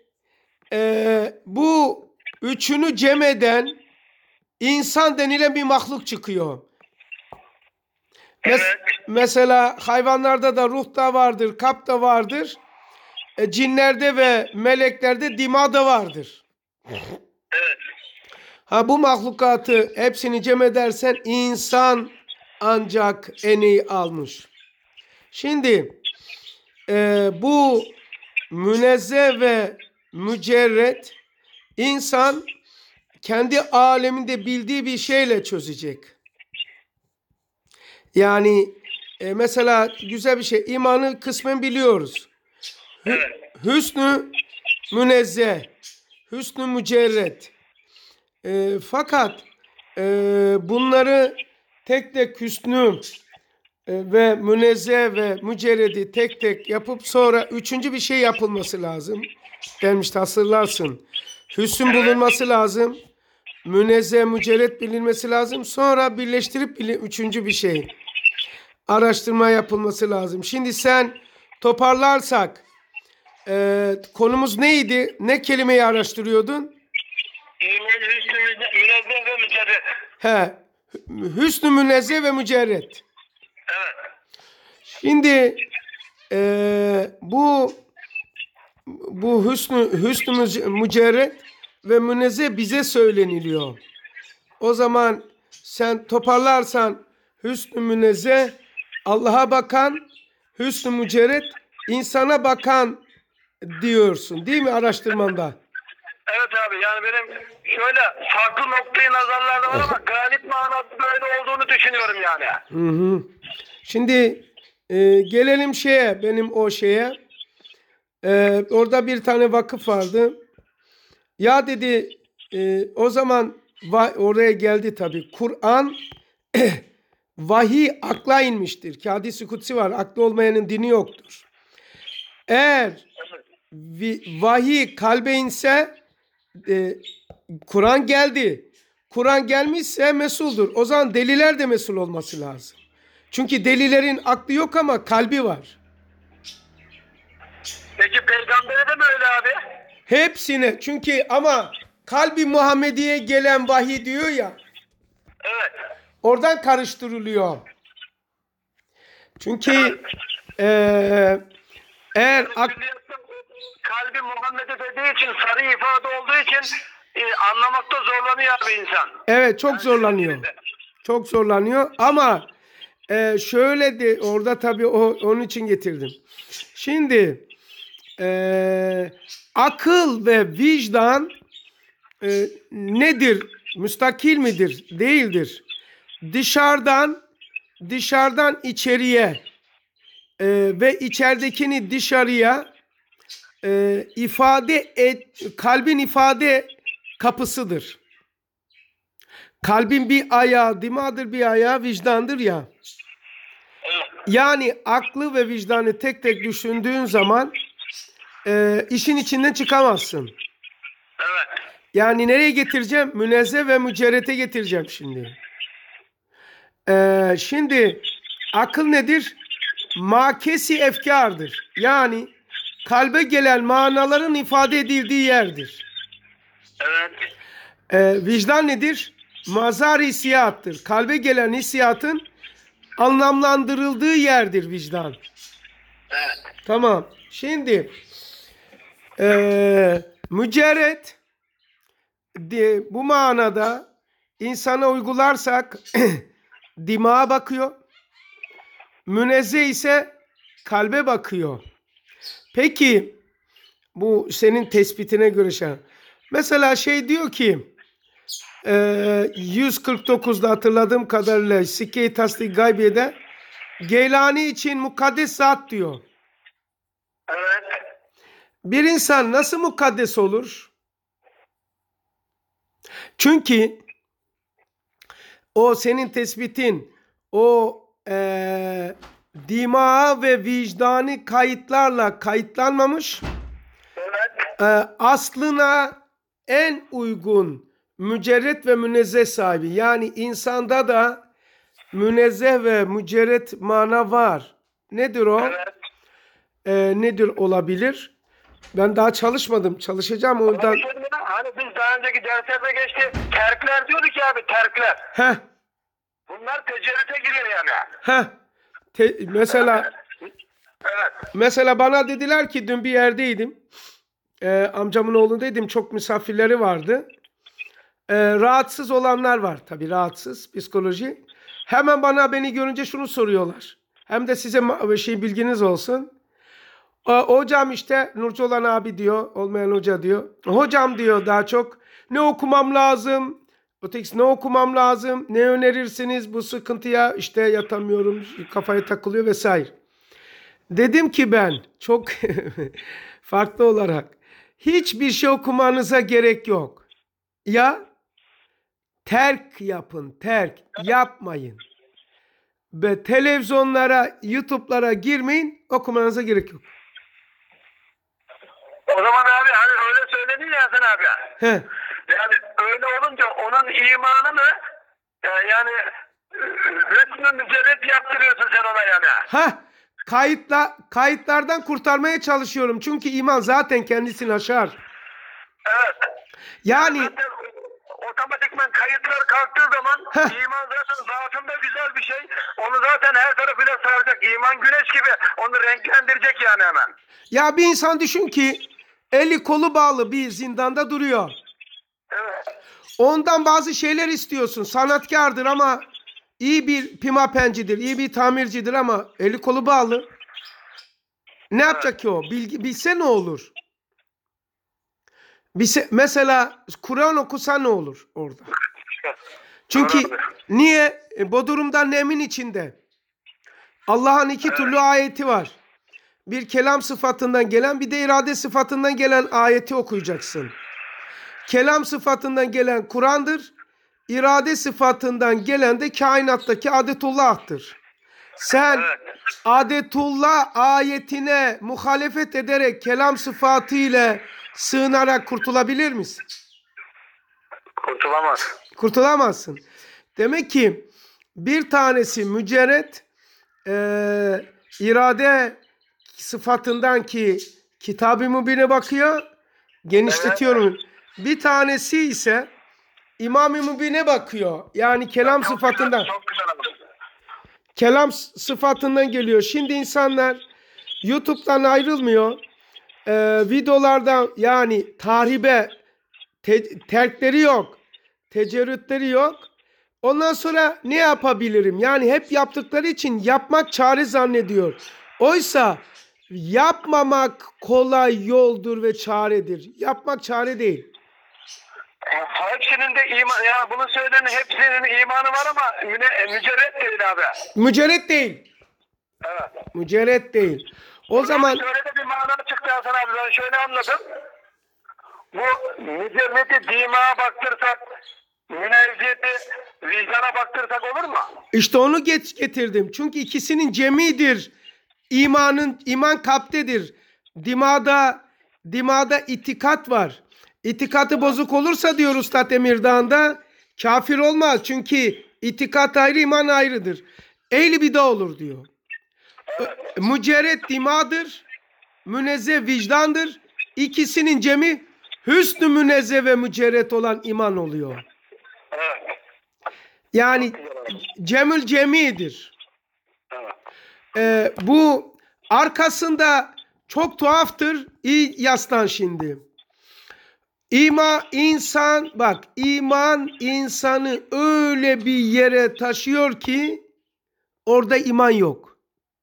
bu üçünü cem eden insan denilen bir mahluk çıkıyor. Evet. Mesela hayvanlarda da ruh da vardır, kalp da vardır. Cinlerde ve meleklerde dima da vardır. Evet. Bu mahlukatı hepsini cem edersen insan ancak en iyi almış. Şimdi bu münezzeh ve mücerret insan kendi aleminde bildiği bir şeyle çözecek. Yani mesela güzel bir şey. İmanı kısmen biliyoruz. Hüsnü münezzeh, hüsnü mücerret. Fakat bunları tek tek hüsnü ve münezzeh ve mücerredi tek tek yapıp sonra üçüncü bir şey yapılması lazım. Demişti hatırlarsın. Hüsn bulunması lazım. Münezzeh mücerret bilinmesi lazım. Sonra birleştirip üçüncü bir şey. araştırma yapılması lazım. Şimdi sen toparlarsak konumuz neydi? Ne kelimeyi araştırıyordun? İman, hüsnü, münezzeh ve mücerret. He, hüsnü münezzeh ve mücerret. Evet. Şimdi bu hüsnü mücerret ve münezzeh bize söyleniliyor. O zaman sen toparlarsan hüsnü münezzeh Allah'a bakan, hüsnü mücerret insana bakan diyorsun değil mi araştırmanda? Evet abi, yani benim şöyle farklı noktayı nazarlarda var ama galip manası böyle olduğunu düşünüyorum yani. Hı hı. Şimdi gelelim benim o şeye. Orada bir tane vakıf vardı. Ya dedi o zaman oraya geldi tabii. Kur'an vahiy akla inmiştir. Ki hadis-i kutsi var. Aklı olmayanın dini yoktur. Eğer vahiy kalbe inse Kur'an geldi. Kur'an gelmişse mesuldur. O zaman deliler de mesul olması lazım. Çünkü delilerin aklı yok ama kalbi var. Peki peygambere de mi öyle abi? Hepsine. Çünkü ama kalbi Muhammediye gelen vahiy diyor ya. Evet. Oradan karıştırılıyor. Çünkü eğer kalbi Muhammed'e dediği için, sarı ifade olduğu için anlamakta zorlanıyor abi insan. evet çok zorlanıyor. Çok zorlanıyor ama şöyle de orada tabii onun için getirdim. Şimdi akıl ve vicdan nedir? Müstakil midir? Değildir. Dışarıdan içeriye ve içeridekini dışarıya kalbin ifade kapısıdır. Kalbin bir ayağı dimağdır, bir ayağı vicdandır ya. Yani aklı ve vicdanı tek tek düşündüğün zaman işin içinden çıkamazsın. Evet. Yani nereye getireceğim? Münezzeh ve mücerrete getireceğim şimdi. Şimdi akıl nedir? Makesi efkardır. Yani kalbe gelen manaların ifade edildiği yerdir. Evet. Vicdan nedir? Mazar hissiyattır. Kalbe gelen hissiyatın anlamlandırıldığı yerdir vicdan. Evet. Tamam. Şimdi mücerret bu manada insana uygularsak dimağa bakıyor. Münezzeh ise kalbe bakıyor. Peki bu senin tespitine göre mesela diyor ki 149'da hatırladığım kadarıyla Sikke-i Tasdik Gaybiye'de Geylani için mukaddes zat diyor. Evet. Bir insan nasıl mukaddes olur? Çünkü o senin tespitin o dimağı ve vicdani kayıtlarla kayıtlanmamış. Evet. Aslına en uygun mücerret ve münezzeh sahibi. Yani insanda da münezzeh ve mücerret mana var. Nedir o? Evet. Nedir olabilir? Ben daha çalışmadım. Çalışacağım oradan. Hani biz daha önceki derslerde geçti. Terkler diyorduk ya abi, terkler. Heh. Bunlar tecerrüte giriyor yani. Heh. Mesela Evet. Mesela bana dediler ki dün bir yerdeydim. Amcamın oğlundaydım. Çok misafirleri vardı. Rahatsız olanlar var. Tabii rahatsız. Psikoloji. Hemen beni görünce şunu soruyorlar. Hem de size bilginiz olsun. Hocam Nurcu olan abi diyor. Olmayan hoca diyor. Hocam diyor daha çok. Ne okumam lazım? Ötekisi ne okumam lazım? Ne önerirsiniz bu sıkıntıya? Yatamıyorum. Kafaya takılıyor vesaire. Dedim ki ben çok farklı olarak hiçbir şey okumanıza gerek yok. Ya terk yapın, terk yapmayın. Ve televizyonlara, YouTube'lara girmeyin, okumanıza gerek yok. O zaman abi hani öyle söyledin ya sen abi. He. Yani öyle olunca onun imanı mı yani resmi mücerret yaptırıyorsun sen ona yani. Ha, kayıtlardan kurtarmaya çalışıyorum. Çünkü iman zaten kendisini aşar. Evet. Yani Zaten otomatikman kayıtlar kalktığı zaman Heh. iman zaten zatında güzel bir şey. Onu zaten her tarafıyla saracak. İman güneş gibi. Onu renklendirecek yani hemen. ya bir insan düşün ki eli kolu bağlı bir zindanda duruyor. Evet. Ondan bazı şeyler istiyorsun. Sanatkardır ama iyi bir pimapencidir, iyi bir tamircidir ama eli kolu bağlı. Ne yapacak ki o? Bilse ne olur? Mesela Kur'an okusa ne olur orada? Çünkü niye? Bu durumda nemin içinde. Allah'ın iki türlü ayeti var. Bir kelam sıfatından gelen bir de irade sıfatından gelen ayeti okuyacaksın. Kelam sıfatından gelen Kur'an'dır. İrade sıfatından gelen de kainattaki adetullah'tır. Sen adetullah ayetine muhalefet ederek kelam sıfatı ile sığınarak kurtulabilir misin? Kurtulamaz. Kurtulamazsın. Demek ki bir tanesi mücerret irade sıfatından ki kitab-ı mübine bakıyor. Genişletiyorum. Bir tanesi ise İmam-ı Mübin'e bakıyor. Yani kelam sıfatından. Çok güzel anladım. Kelam sıfatından geliyor. Şimdi insanlar YouTube'dan ayrılmıyor. Videolardan yani tahribe terkleri yok. Tecerrütleri yok. Ondan sonra ne yapabilirim? Yani hep yaptıkları için yapmak çare zannediyor. Oysa yapmamak kolay yoldur ve çaredir. Yapmak çare değil. Hepsinin de iman, ya bunu söyleyen hepsinin imanı var ama mücerret değil abi. Mücerret değil. Evet. Mücerret değil. O zaman Şöyle de bir mana çıktı Hasan abi, ben şöyle anladım. Bu mücerreti dimaya baktırsak, münevziyeti vicdana baktırsak olur mu? işte onu getirdim. Çünkü ikisinin cemidir. İman kalptedir. Dimada itikat var. İtikatı bozuk olursa diyor Üstad Emirdağ'da kafir olmaz. Çünkü itikat ayrı, iman ayrıdır. Ehli bidah olur diyor. Mücerret dimadır. Münezzeh vicdandır. İkisinin cemi hüsnü münezzeh ve mücerret olan iman oluyor. Evet. Yani cemül cemidir. Evet. Bu arkasında çok tuhaftır. İyi yaslan şimdi. İman insanı öyle bir yere taşıyor ki orada iman yok.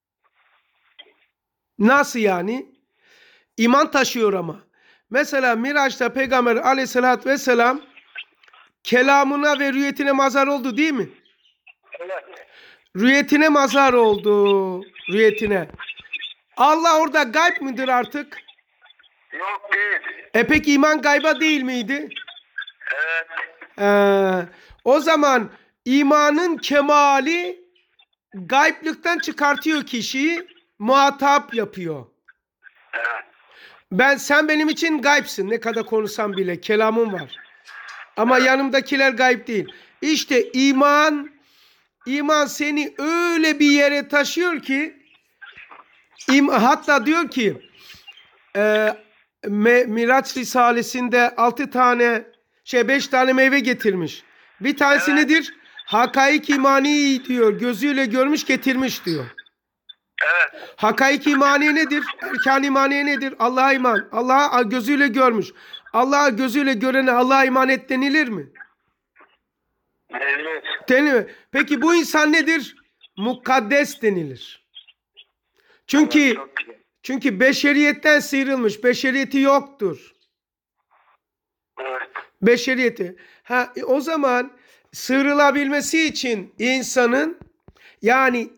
Nasıl yani? İman taşıyor ama. Mesela Miraç'ta Peygamber aleyhissalatü vesselam kelamına ve rüyetine mazhar oldu değil mi? Evet. Rüyetine mazhar oldu. Rüyetine. Allah orada gayb midir artık? Yok değil. Peki iman gayba değil miydi? Evet. O zaman imanın kemali gayblıktan çıkartıyor kişiyi, muhatap yapıyor. Evet. Sen benim için gaybsın. Ne kadar konuşsam bile kelamım var. Ama yanımdakiler gayb değil. İşte iman seni öyle bir yere taşıyor ki hatta diyor ki Miraç Risalesi'nde 5 tane meyve getirmiş. Bir tanesi nedir? Hakaik imani diyor. Gözüyle görmüş getirmiş diyor. Evet. Hakaik imani nedir? Erkan imani nedir? Allah'a iman. Allah'a gözüyle görmüş. Allah'a gözüyle görene Allah'a iman et denilir mi? Evet. Denilir. Peki bu insan nedir? Mukaddes denilir. Çünkü beşeriyetten sıyrılmış. Beşeriyeti yoktur. Evet. Beşeriyeti. O zaman sıyrılabilmesi için insanın yani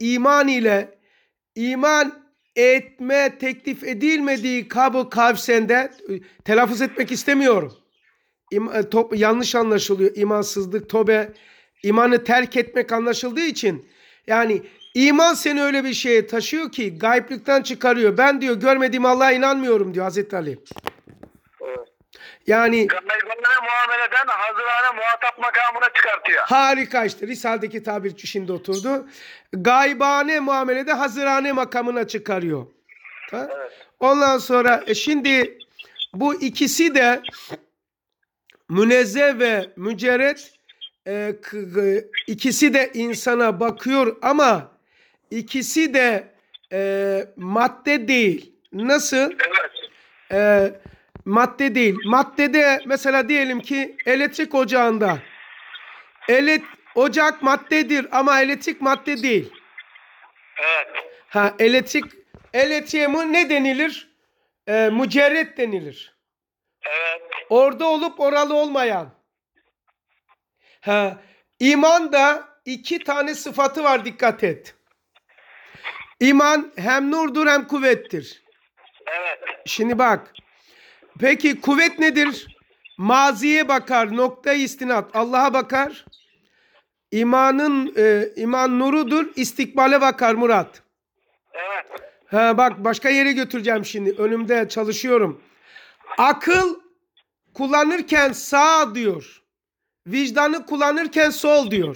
iman etme teklif edilmediği kabı kavsende telaffuz etmek istemiyorum. Yanlış anlaşılıyor. İmansızlık, imanı terk etmek anlaşıldığı için yani iman seni öyle bir şeye taşıyor ki gayblıktan çıkarıyor. Ben diyor görmediğim Allah'a inanmıyorum diyor Hazreti Ali. Evet. Yani Gaybane muameleden hazırhane muhatap makamına çıkartıyor. harika işte. Risale'deki tabir şimdi oturdu. Gaybane muamelede hazırhane makamına çıkarıyor. Ha? Evet. Ondan sonra şimdi bu ikisi de münezzeh ve mücerret, ikisi de insana bakıyor ama ikisi de madde değil. Nasıl? Evet. Madde değil. Maddede mesela diyelim ki elektrik ocağında. Ocak maddedir ama elektrik madde değil. Evet. Ha, elektriğe ne denilir? Mücerret denilir. Evet. Orada olup oralı olmayan. Ha, iman da iki tane sıfatı var, dikkat et. İman hem nurdur hem kuvvettir. Evet. Şimdi bak. Peki kuvvet nedir? Maziye bakar, nokta istinat. Allah'a bakar. İman nurudur, istikbale bakar Murat. Evet. Ha, bak başka yere götüreceğim şimdi. Önümde çalışıyorum. Akıl kullanırken sağ diyor. Vicdanı kullanırken sol diyor.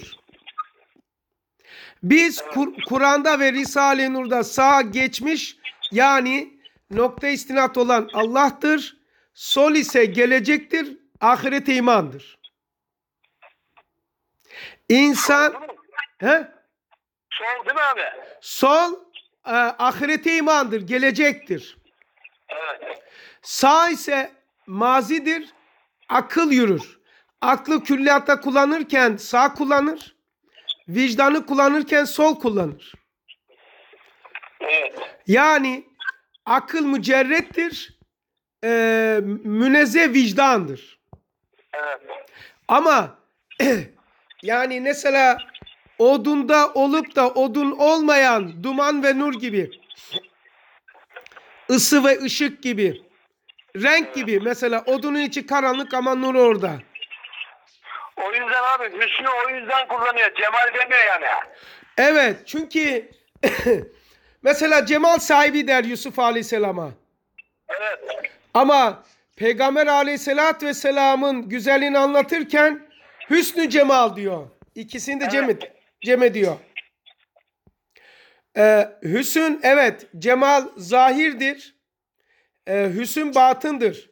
Biz Kur'an'da ve Risale-i Nur'da sağ geçmiş, yani nokta istinat olan Allah'tır. Sol ise gelecektir, ahirete imandır. İnsan he? Sol değil mi abi? Sol ahirete imandır, gelecektir. Evet. Sağ ise mazidir, akıl yürür. Aklı külliyatta kullanırken sağ kullanır. Vicdanı kullanırken sol kullanır. Evet. Yani akıl mücerrettir, münezzeh vicdandır. Evet. Ama yani mesela odunda olup da odun olmayan duman ve nur gibi, ısı ve ışık gibi, renk gibi, mesela odunun içi karanlık ama nur orada. O yüzden abi Hüsnü o yüzden kullanıyor. Cemal demiyor yani. Evet, çünkü mesela cemal sahibi der Yusuf Aleyhisselam'a. Evet. Ama Peygamber Aleyhisselatü Vesselam'ın güzelliğini anlatırken hüsnü cemal diyor. İkisini de cem ediyor. Hüsn, evet, cemal zahirdir. Hüsn batındır.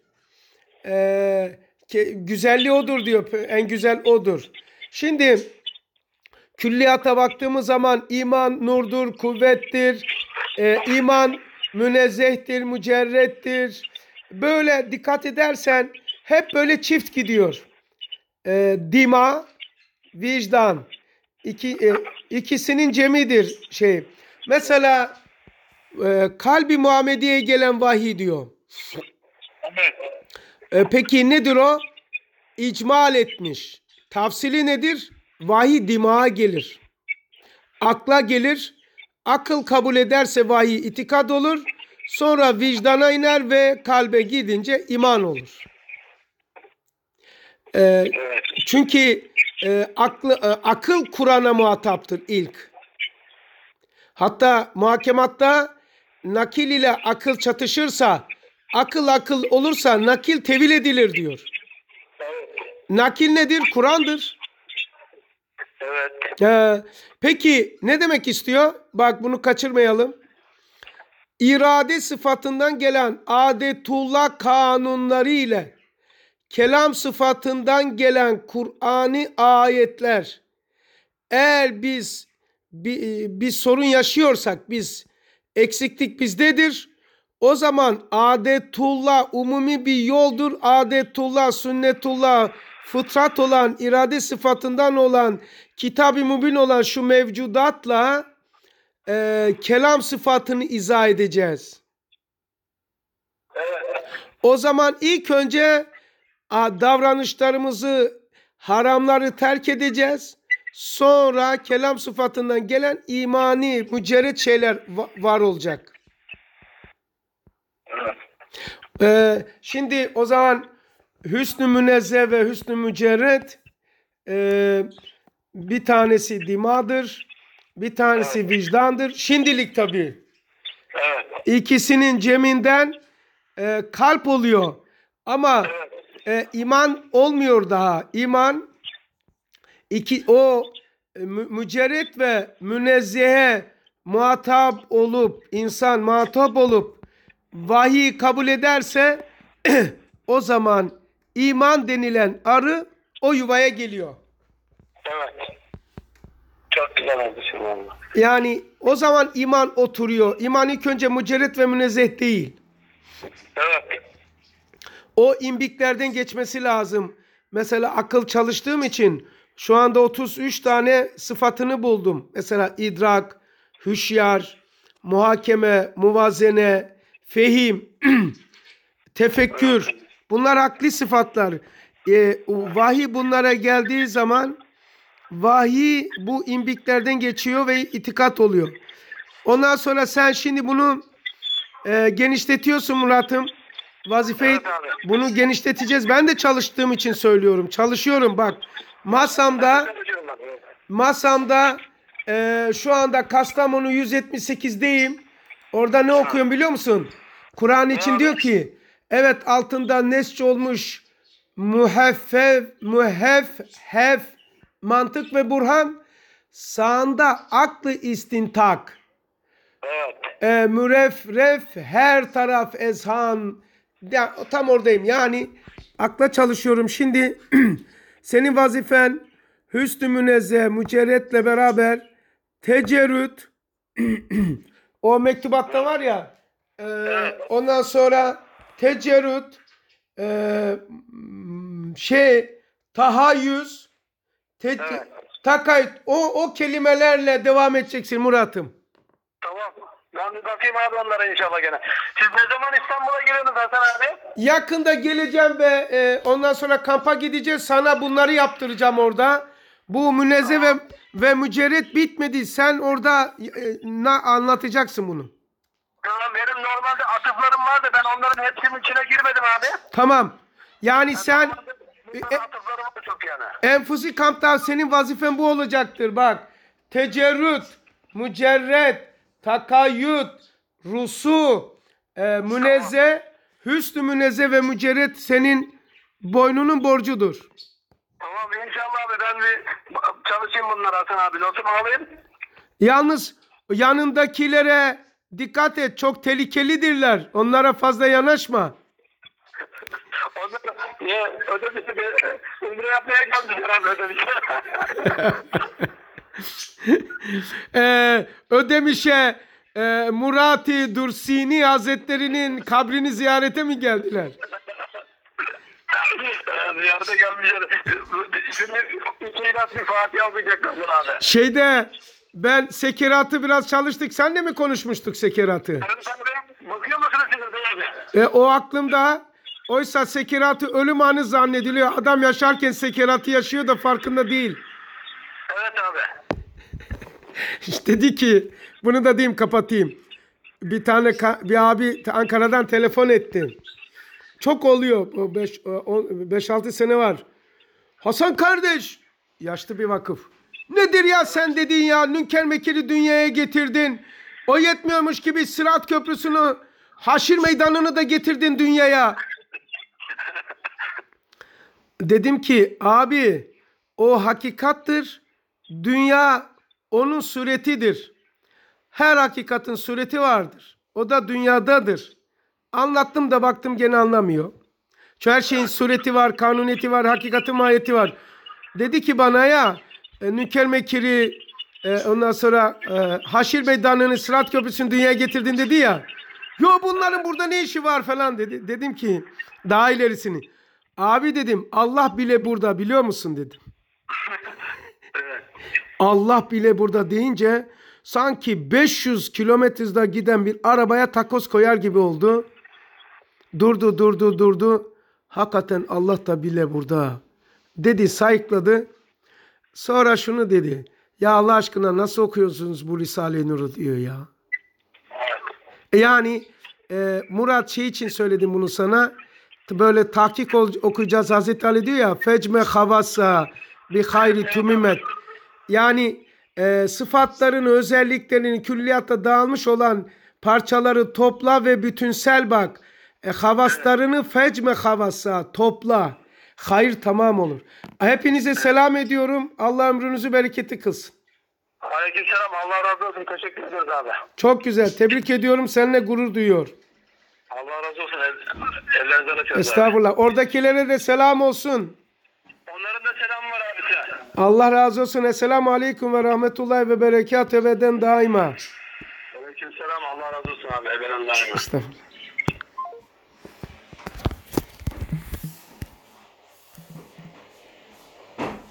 Güzelliği odur diyor. En güzel odur. Şimdi külliyata baktığımız zaman iman nurdur, kuvvettir. İman münezzehtir, mücerrettir. Böyle dikkat edersen hep böyle çift gidiyor. Dima, vicdan. İkisinin cemidir şey. Mesela kalbi Muhammediye'ye gelen vahiy diyor. Peki nedir o? İcmal etmiş. Tafsili nedir? Vahiy dimağa gelir. Akla gelir. Akıl kabul ederse vahiy itikad olur. Sonra vicdana iner ve kalbe gidince iman olur. Çünkü akıl Kur'an'a muhataptır ilk. Hatta muhakematta nakil ile akıl çatışırsa, akıl olursa nakil tevil edilir diyor. Nakil nedir? Kur'an'dır. Evet. Peki ne demek istiyor? Bak bunu kaçırmayalım. İrade sıfatından gelen adetullah kanunları ile kelam sıfatından gelen Kur'ani ayetler, eğer biz bir sorun yaşıyorsak, biz eksiklik bizdedir. O zaman adetullah umumi bir yoldur. Adetullah, sünnetullah, fıtrat olan, irade sıfatından olan, kitab-ı mübin olan şu mevcudatla kelam sıfatını izah edeceğiz. Evet. O zaman ilk önce davranışlarımızı, haramları terk edeceğiz. Sonra kelam sıfatından gelen imani, mücerret şeyler var olacak. Şimdi o zaman hüsnü münezzeh ve hüsnü mücerret, bir tanesi dimadır, bir tanesi vicdandır. Şimdilik tabii. Evet. İkisinin ceminden kalp oluyor. Ama iman olmuyor daha. İman mücerret ve münezzehe insan muhatap olup vahiy kabul ederse o zaman iman denilen arı o yuvaya geliyor. Evet. Çok güzel oldu şimdi valla. Yani o zaman iman oturuyor. İman ilk önce mücerret ve münezzeh değil. Evet. O imbiklerden geçmesi lazım. Mesela akıl çalıştığım için şu anda 33 tane sıfatını buldum. Mesela idrak, hüşyar, muhakeme, muvazene, fehim, tefekkür. Bunlar akli sıfatlar. Vahiy bunlara geldiği zaman vahiy bu imbiklerden geçiyor ve itikat oluyor. Ondan sonra sen şimdi bunu genişletiyorsun Murat'ım. Vazifeyi Evet abi. bunu genişleteceğiz. Ben de çalıştığım için söylüyorum. Çalışıyorum bak. Masamda şu anda Kastamonu 178'deyim. Orada ne okuyorum biliyor musun? Kur'an için diyor ki evet altında nesç olmuş müheffef mantık ve burhan, sağında aklı istintak. Evet. Müreffref her taraf ezhan. Ya, tam oradayım. Yani akla çalışıyorum. Şimdi senin vazifen hüsnü münezzeh mücerretle beraber tecerrüt o mektubatta var ya ondan sonra tecerrüt tahayyüz takayt o kelimelerle devam edeceksin Murat'ım. Tamam. Ben bir bakayım abi onlara inşallah gene. Siz ne zaman İstanbul'a geliyorsunuz Hasan abi? Yakında geleceğim ve ondan sonra kampa gideceğiz. Sana bunları yaptıracağım orada. Bu münezzeh ve mücerret bitmedi. Sen orada anlatacaksın bunu. Tamam, benim normalde atıflarım vardı. Ben onların hepsinin içine girmedim abi. Tamam. Yani sen Atıflarım da çok yani. enfusi kampta senin vazifen bu olacaktır. Bak. Tecerrüt, mücerret, takayyüt, rusu, münezzeh, hüsnü münezzeh ve mücerret senin boynunun borcudur. Tamam inşallah abi, ben bir çalışayım bunlar Hasan abi. Notumu alayım. Yalnız yanındakilere dikkat et. Çok tehlikelidirler. Onlara fazla yanaşma. Onlar niye ödemesi bir umre yapmaya gelmişler abi ödemesi. Ödemiş'e Murati Dursini Hazretleri'nin kabrini ziyarete mi geldiler? Ziyarete gelmişler. Şimdi İkilat bir Fatiha okuyacaklar abi. Ben sekeratı biraz çalıştık. Senle mi konuşmuştuk sekeratı? Bakıyor musunuz siz de abi? O aklımda. Oysa sekeratı ölüm anı zannediliyor. Adam yaşarken sekeratı yaşıyor da farkında değil. Evet abi. İşte dedi ki bunu da diyeyim kapatayım. Bir abi Ankara'dan telefon etti. Çok oluyor. 5-6 sene var. Hasan kardeş. Yaşlı bir vakıf. Nedir ya sen dedin ya, Münker Mekir'i dünyaya getirdin. O yetmiyormuş gibi Sırat Köprüsü'nü, Haşir Meydanı'nı da getirdin dünyaya. Dedim ki abi o hakikattır. Dünya onun suretidir. Her hakikatin sureti vardır. O da dünyadadır. Anlattım da baktım gene anlamıyor. Çünkü her şeyin sureti var, kanuniyeti var, hakikati mahiyeti var. Dedi ki bana ya Münker Mekir'i ondan sonra Haşir Meydanı'nı, Sırat Köprüsü'nü dünyaya getirdin dedi ya. Yo bunların burada ne işi var falan dedi. Dedim ki daha ilerisini. Abi dedim Allah bile burada biliyor musun dedim. Allah bile burada deyince sanki 500 kilometrede giden bir arabaya takoz koyar gibi oldu. Durdu. Hakikaten Allah da bile burada dedi, sayıkladı. Sonra şunu dedi. Ya Allah aşkına nasıl okuyorsunuz bu Risale-i Nur'u diyor ya. Yani Murat şey için söyledim bunu sana. Böyle tahkik okuyacağız. Hazreti Ali diyor ya fecme havassa bi hayri tumimet. Yani sıfatların özelliklerinin külliyatta dağılmış olan parçaları topla ve bütünsel bak. Havaslarını fecme havasa topla. Hayır tamam olur. Hepinize selam ediyorum. Allah ömrünüzü bereketli kılsın. Aleykümselam. Allah razı olsun. Teşekkür ederiz abi. Çok güzel. Tebrik ediyorum. Seninle gurur duyuyor. Allah razı olsun. Ellerinizden öpüyoruz abi. Estağfurullah. Oradakilere de selam olsun. Onların da selamı var abi size. Allah razı olsun. Esselamu aleyküm ve rahmetullahi ve berekatü ebeden daima. Aleykümselam. Allah razı olsun abi. Ebeden daima. Estağfurullah.